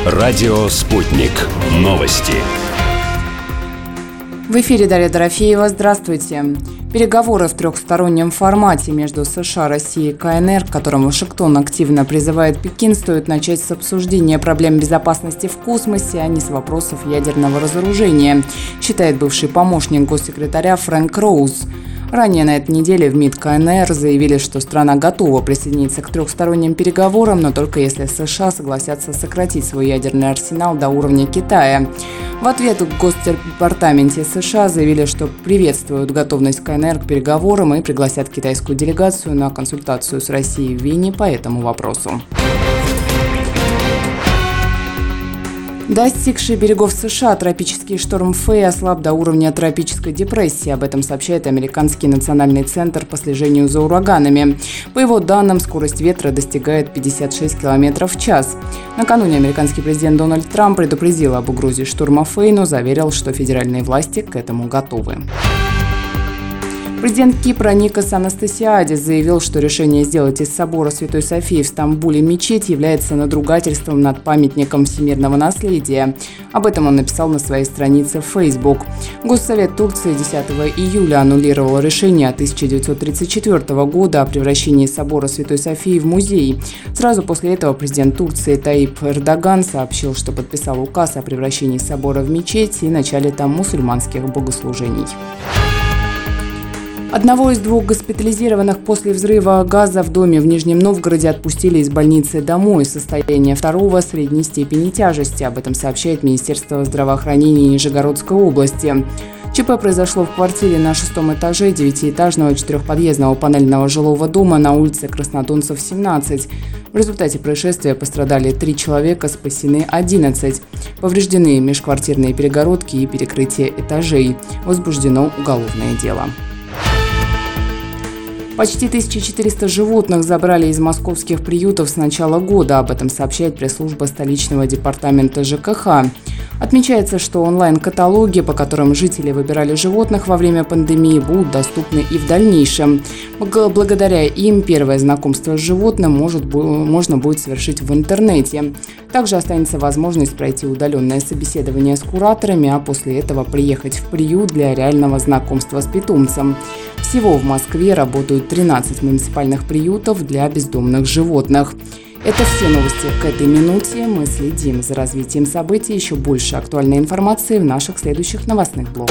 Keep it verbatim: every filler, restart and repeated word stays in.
Радио «Спутник». Новости. В эфире Дарья Дорофеева. Здравствуйте. Переговоры в трехстороннем формате между США, Россией и КНР, к которым Вашингтон активно призывает Пекин, стоит начать с обсуждения проблем безопасности в космосе, а не с вопросов ядерного разоружения, считает бывший помощник госсекретаря Фрэнк Роуз. Ранее на этой неделе в МИД КНР заявили, что страна готова присоединиться к трехсторонним переговорам, но только если США согласятся сократить свой ядерный арсенал до уровня Китая. В ответ в Госдепартаменте США заявили, что приветствуют готовность КНР к переговорам и пригласят китайскую делегацию на консультацию с Россией в Вене по этому вопросу. Достигший берегов США тропический шторм Фэй ослаб до уровня тропической депрессии. Об этом сообщает Американский национальный центр по слежению за ураганами. По его данным, скорость ветра достигает пятьдесят шесть километров в час. Накануне американский президент Дональд Трамп предупредил об угрозе шторма Фэй, но заверил, что федеральные власти к этому готовы. Президент Кипра Никос Анастасиадис заявил, что решение сделать из собора Святой Софии в Стамбуле мечеть является надругательством над памятником всемирного наследия. Об этом он написал на своей странице в Facebook. Госсовет Турции десятого июля аннулировал решение тысяча девятьсот тридцать четвёртого года о превращении собора Святой Софии в музей. Сразу после этого президент Турции Таип Эрдоган сообщил, что подписал указ о превращении собора в мечеть и начале там мусульманских богослужений. Одного из двух госпитализированных после взрыва газа в доме в Нижнем Новгороде отпустили из больницы домой. Состояние второго средней степени тяжести. Об этом сообщает Министерство здравоохранения Нижегородской области. ЧП произошло в квартире на шестом этаже девятиэтажного четырехподъездного панельного жилого дома на улице Краснодонцев, семнадцать. В результате происшествия пострадали три человека, спасены одиннадцать. Повреждены межквартирные перегородки и перекрытие этажей. Возбуждено уголовное дело. Почти тысяча четыреста животных забрали из московских приютов с начала года. Об этом сообщает пресс-служба столичного департамента ЖКХ. Отмечается, что онлайн-каталоги, по которым жители выбирали животных во время пандемии, будут доступны и в дальнейшем. Благодаря им первое знакомство с животным может, можно будет совершить в интернете. Также останется возможность пройти удаленное собеседование с кураторами, а после этого приехать в приют для реального знакомства с питомцем. Всего в Москве работают тринадцать муниципальных приютов для бездомных животных. Это все новости к этой минуте. Мы следим за развитием событий. Еще больше актуальной информации в наших следующих новостных блогах.